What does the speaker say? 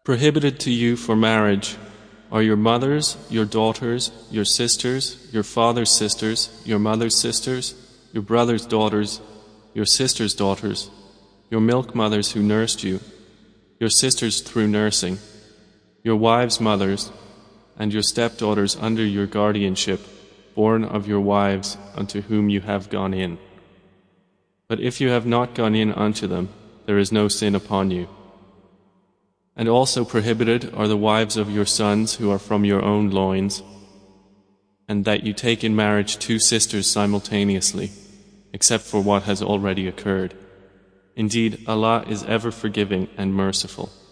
Prohibited to you for marriage are your mothers, your daughters, your sisters, your father's sisters, your mother's sisters, your brother's daughters, your sister's daughters, your milk mothers who nursed you, your sisters through nursing, your wives' mothers, and your stepdaughters under your guardianship, born of your wives unto whom you have gone in. But if you have not gone in unto them, there is no sin upon you. And also prohibited are the wives of your sons who are from your own loins, and that you take in marriage two sisters simultaneously, except for what has already occurred. Indeed, Allah is ever forgiving and merciful.